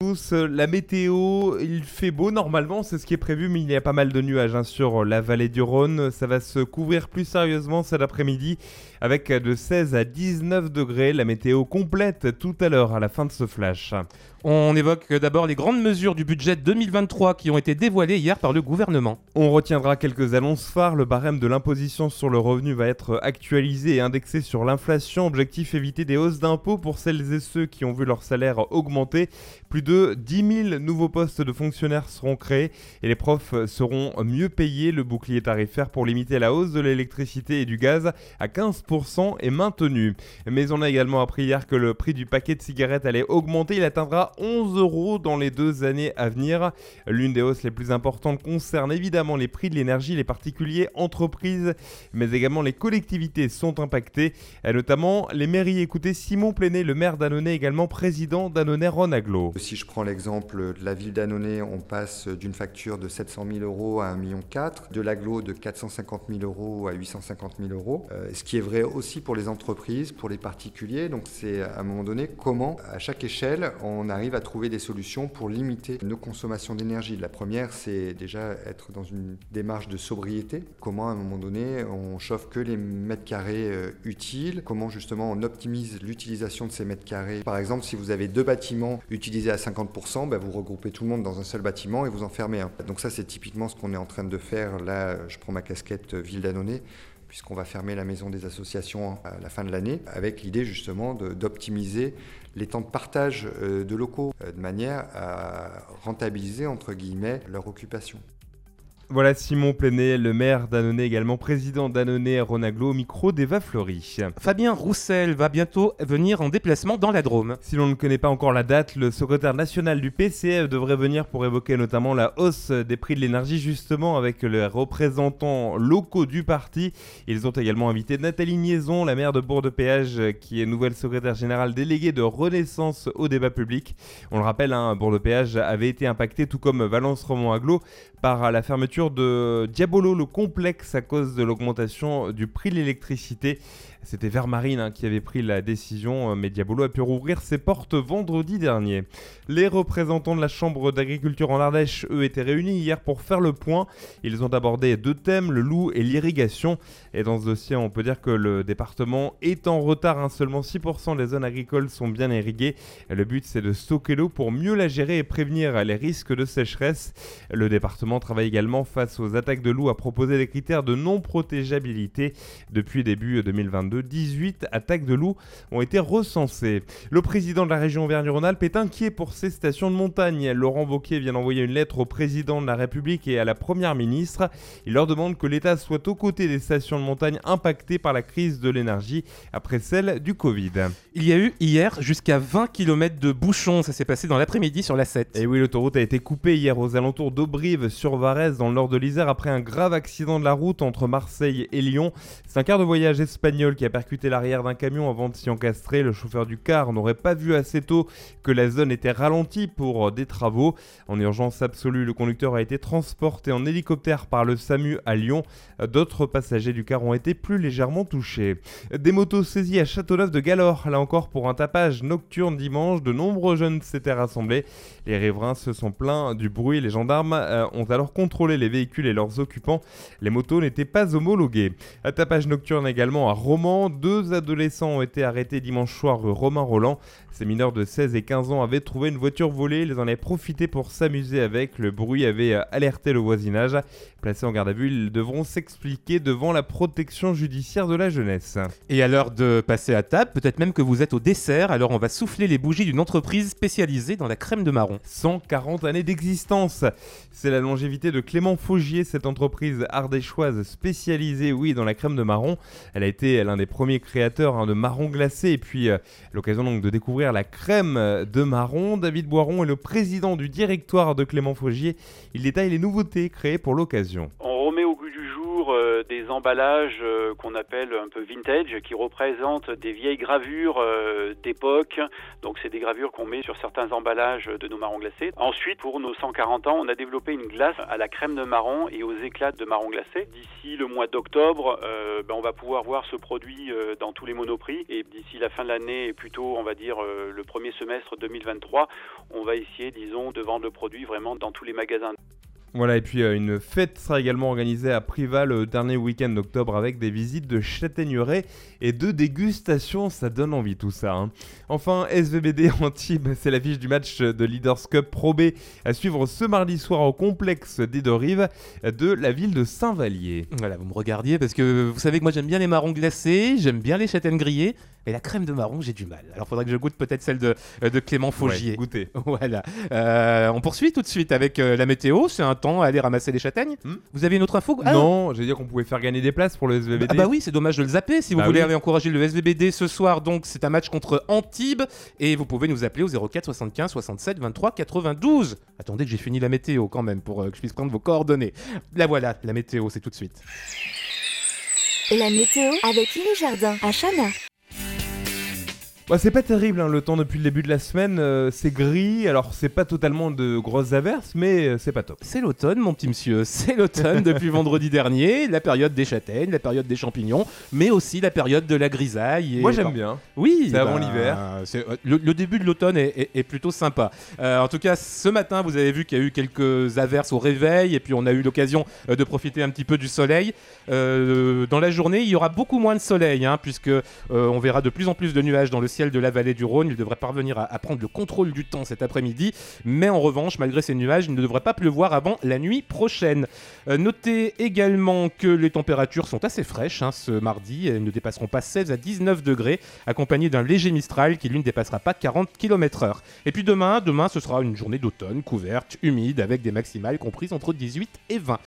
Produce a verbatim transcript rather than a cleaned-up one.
tous. La météo, il fait beau normalement, c'est ce qui est prévu, mais il y a pas mal de nuages hein, sur la vallée du Rhône. Ça va se couvrir plus sérieusement cet après-midi avec de seize à dix-neuf degrés. La météo complète tout à l'heure à la fin de ce flash. On évoque d'abord les grandes mesures du budget deux mille vingt-trois qui ont été dévoilées hier par le gouvernement. On retiendra quelques annonces phares. Le barème de l'imposition sur le revenu va être actualisé et indexé sur l'inflation. Objectif, éviter des hausses d'impôts pour celles et ceux qui ont vu leur salaire augmenter. Plus de dix mille nouveaux postes de fonctionnaires seront créés et les profs seront mieux payés. Le bouclier tarifaire pour limiter la hausse de l'électricité et du gaz à quinze pour cent est maintenu. Mais on a également appris hier que le prix du paquet de cigarettes allait augmenter. Il atteindra onze euros dans les deux années à venir. L'une des hausses les plus importantes concerne évidemment les prix de l'énergie. Les particuliers, entreprises, mais également les collectivités sont impactées, et notamment les mairies. Écoutez Simon Pléné, le maire d'Annonay, également président d'Annonay-Rhône Agglo. Si je prends l'exemple de la ville d'Annonay, on passe d'une facture de sept cent mille euros à un virgule quatre million, de l'Agglo de quatre cent cinquante mille euros à huit cent cinquante mille euros. Euh, ce qui est vrai aussi pour les entreprises, pour les particuliers. Donc c'est à un moment donné comment, à chaque échelle, on arrive à trouver des solutions pour limiter nos consommations d'énergie. La première, c'est déjà être dans une démarche de sobriété. Comment, à un moment donné, on chauffe que les mètres carrés euh, utiles. Comment, justement, on optimise l'utilisation de ces mètres carrés. Par exemple, si vous avez deux bâtiments utilisés à cinquante pour cent, bah, vous regroupez tout le monde dans un seul bâtiment et vous en fermez un. Donc ça, c'est typiquement ce qu'on est en train de faire. Là, je prends ma casquette euh, Ville d'Annonay, puisqu'on va fermer la maison des associations à la fin de l'année, avec l'idée justement de, d'optimiser les temps de partage euh, de locaux, euh, de manière à rentabiliser, entre guillemets, leur occupation. Voilà Simon Pléné, le maire d'Annonay, également président d'Annonay-Rhône Agglo, au micro d'Eva Fleury. Fabien Roussel va bientôt venir en déplacement dans la Drôme. Si l'on ne connaît pas encore la date, le secrétaire national du P C F devrait venir pour évoquer notamment la hausse des prix de l'énergie, justement avec les représentants locaux du parti. Ils ont également invité Nathalie Niaison, la maire de Bourg-de-Péage, qui est nouvelle secrétaire générale déléguée de Renaissance au débat public. On le rappelle, hein, Bourg-de-Péage avait été impacté, tout comme Valence-Romand Agglo, par la fermeture de Diabolo, le complexe, à cause de l'augmentation du prix de l'électricité. C'était Vermarine hein, qui avait pris la décision, mais Diabolo a pu rouvrir ses portes vendredi dernier. Les représentants de la Chambre d'agriculture en Ardèche, eux, étaient réunis hier pour faire le point. Ils ont abordé deux thèmes, le loup et l'irrigation. Et dans ce dossier, on peut dire que le département est en retard. Hein. Seulement six pour cent des zones agricoles sont bien irriguées. Le but, c'est de stocker l'eau pour mieux la gérer et prévenir les risques de sécheresse. Le département travaille également face aux attaques de loups à proposer des critères de non-protégeabilité. Depuis début deux mille vingt-deux, dix-huit attaques de loups ont été recensées. Le président de la région Auvergne-Rhône-Alpes est inquiet pour ses stations de montagne. Laurent Wauquiez vient d'envoyer une lettre au président de la République et à la première ministre. Il leur demande que l'État soit aux côtés des stations de montagne impactées par la crise de l'énergie après celle du Covid. Il y a eu hier jusqu'à vingt kilomètres de bouchons. Ça s'est passé dans l'après-midi sur l'A sept. Et oui, l'autoroute a été coupée hier aux alentours d'Auberive-sur-Varèse, dans le nord de l'Isère, après un grave accident de la route entre Marseille et Lyon. C'est un car de voyage espagnol qui a percuté l'arrière d'un camion avant de s'y encastrer. Le chauffeur du car n'aurait pas vu assez tôt que la zone était ralentie pour des travaux. En urgence absolue, le conducteur a été transporté en hélicoptère par le SAMU à Lyon. D'autres passagers du car ont été plus légèrement touchés. Des motos saisies à Châteauneuf-de-Galore, là encore pour un tapage nocturne dimanche. De nombreux jeunes s'étaient rassemblés. Les riverains se sont plaints du bruit. Les gendarmes euh, ont alors contrôlé les véhicules et leurs occupants. Les motos n'étaient pas homologuées. Un tapage nocturne également à Romans. Deux adolescents ont été arrêtés dimanche soir rue Romain Roland. Ces mineurs de seize et quinze ans avaient trouvé une voiture volée. Ils en avaient profité pour s'amuser avec. Le bruit avait alerté le voisinage. Placés en garde à vue, ils devront s'expliquer devant la protection judiciaire de la jeunesse. Et à l'heure de passer à table, peut-être même que vous êtes au dessert, alors on va souffler les bougies d'une entreprise spécialisée dans la crème de marron. cent quarante années d'existence. C'est la longévité de Clément Faugier, cette entreprise ardéchoise spécialisée, oui, dans la crème de marron. Elle a été l'un des premiers créateurs hein, de marron glacé, et puis euh, l'occasion donc de découvrir la crème de marron. David Boiron est le président du directoire de Clément Faugier. Il détaille les nouveautés créées pour l'occasion. On remet au goût du jour euh, euh, des emballages euh, qu'on appelle un peu vintage, qui représentent des vieilles gravures euh, d'époque. Donc c'est des gravures qu'on met sur certains emballages de nos marrons glacés. Ensuite, pour nos cent quarante ans, on a développé une glace à la crème de marron et aux éclats de marron glacé. D'ici le mois d'octobre, euh, ben, on va pouvoir voir ce produit euh, dans tous les Monoprix. Et d'ici la fin de l'année, et plutôt, on va dire, euh, le premier semestre deux mille vingt-trois, on va essayer, disons, de vendre le produit vraiment dans tous les magasins. Voilà, et puis euh, une fête sera également organisée à Privas le dernier week-end d'octobre avec des visites de châtaigneraies et de dégustations, ça donne envie tout ça. Hein. Enfin, S V B D Antibes, c'est l'affiche du match de Leaders Cup Pro B à suivre ce mardi soir au complexe des Deux Rives de la ville de Saint-Vallier. Voilà, vous me regardiez parce que vous savez que moi j'aime bien les marrons glacés, j'aime bien les châtaignes grillées, mais la crème de marron j'ai du mal. Alors faudrait que je goûte peut-être celle de, de Clément Faugier. Ouais, goûtez. Voilà. Euh, on poursuit tout de suite avec euh, la météo, c'est un temps à aller ramasser les châtaignes. Hmm vous avez une autre info? Ah, non, j'ai dit qu'on pouvait faire gagner des places pour le S V B D. Ah bah oui, c'est dommage de le zapper. Si vous bah voulez oui. aller encourager le S V B D ce soir, donc c'est un match contre Antibes et vous pouvez nous appeler au zéro quatre soixante-quinze soixante-sept vingt-trois quatre-vingt-douze. Attendez que j'ai fini la météo quand même pour euh, que je puisse prendre vos coordonnées. La voilà, la météo, c'est tout de suite. La météo avec Lily Jardin à Chana. Bah, c'est pas terrible, hein, le temps depuis le début de la semaine, euh, c'est gris, alors c'est pas totalement de grosses averses, mais euh, c'est pas top. C'est l'automne, mon petit monsieur, c'est l'automne depuis vendredi dernier, la période des châtaignes, la période des champignons, mais aussi la période de la grisaille. Et Moi j'aime quand... bien. Oui, c'est bah, avant l'hiver. C'est, euh, le, le début de l'automne est, est, est plutôt sympa. Euh, en tout cas, ce matin, vous avez vu qu'il y a eu quelques averses au réveil, et puis on a eu l'occasion euh, de profiter un petit peu du soleil. Euh, dans la journée, il y aura beaucoup moins de soleil, hein, puisque euh, on verra de plus en plus de nuages dans le ciel de la vallée du Rhône. Il devrait parvenir à, à prendre le contrôle du temps cet après-midi, mais en revanche, malgré ces nuages, il ne devrait pas pleuvoir avant la nuit prochaine. Euh, notez également que les températures sont assez fraîches hein, ce mardi. Elles ne dépasseront pas seize à dix-neuf degrés, accompagnées d'un léger Mistral qui, lui, ne dépassera pas quarante kilomètres heure. Et puis demain, demain, ce sera une journée d'automne, couverte, humide, avec des maximales comprises entre dix-huit et vingt.